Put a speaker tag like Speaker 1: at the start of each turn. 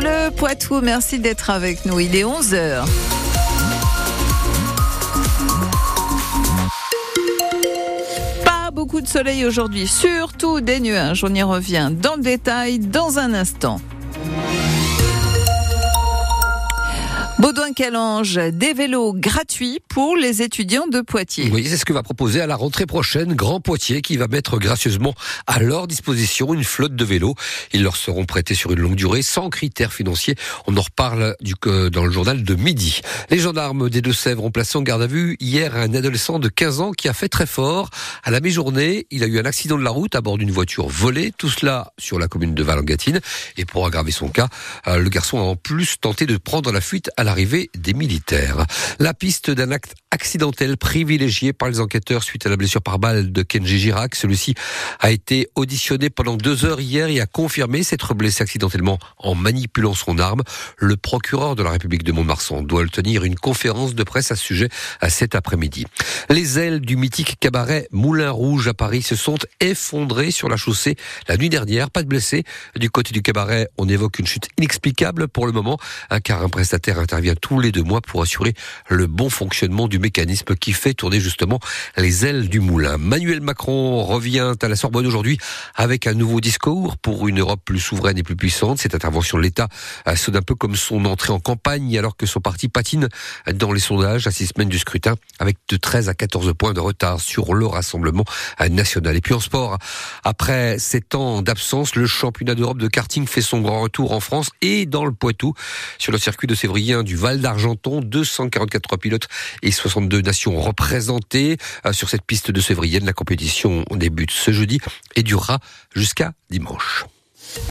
Speaker 1: Bleu Poitou, merci d'être avec nous. Il est 11h. Pas beaucoup de soleil aujourd'hui, surtout des nuages. On y revient dans le détail dans un instant. Baudouin-Calange, des vélos gratuits pour les étudiants de Poitiers.
Speaker 2: Oui, c'est ce que va proposer à la rentrée prochaine Grand Poitiers, qui va mettre gracieusement à leur disposition une flotte de vélos. Ils leur seront prêtés sur une longue durée, sans critères financiers. On en reparle dans le journal de midi. Les gendarmes des Deux-Sèvres ont placé en garde à vue hier un adolescent de 15 ans qui a fait très fort. À la mi-journée, il a eu un accident de la route à bord d'une voiture volée. Tout cela sur la commune de Vallengatine. Et pour aggraver son cas, le garçon a en plus tenté de prendre la fuite à l'arrivée des militaires. La piste d'un acte accidentel privilégié par les enquêteurs suite à la blessure par balle de Kenji Girac. Celui-ci a été auditionné pendant 2 heures hier et a confirmé s'être blessé accidentellement en manipulant son arme. Le procureur de la République de Mont-de-Marsan doit tenir une conférence de presse à ce sujet cet après-midi. Les ailes du mythique cabaret Moulin Rouge à Paris se sont effondrées sur la chaussée la nuit dernière. Pas de blessés. Du côté du cabaret, on évoque une chute inexplicable pour le moment, car un prestataire intervient tous les 2 mois pour assurer le bon fonctionnement du mécanisme qui fait tourner justement les ailes du moulin. Emmanuel Macron revient à la Sorbonne aujourd'hui avec un nouveau discours pour une Europe plus souveraine et plus puissante. Cette intervention de l'État sonne un peu comme son entrée en campagne alors que son parti patine dans les sondages à 6 semaines du scrutin avec de 13 à 14 points de retard sur le Rassemblement national. Et puis en sport, après 7 ans d'absence, le championnat d'Europe de karting fait son grand retour en France et dans le Poitou sur le circuit de Sévrien du Val d'Argenton. 244 pilotes et 62 nations représentées sur cette piste de Sévrienne. La compétition débute ce jeudi et durera jusqu'à dimanche.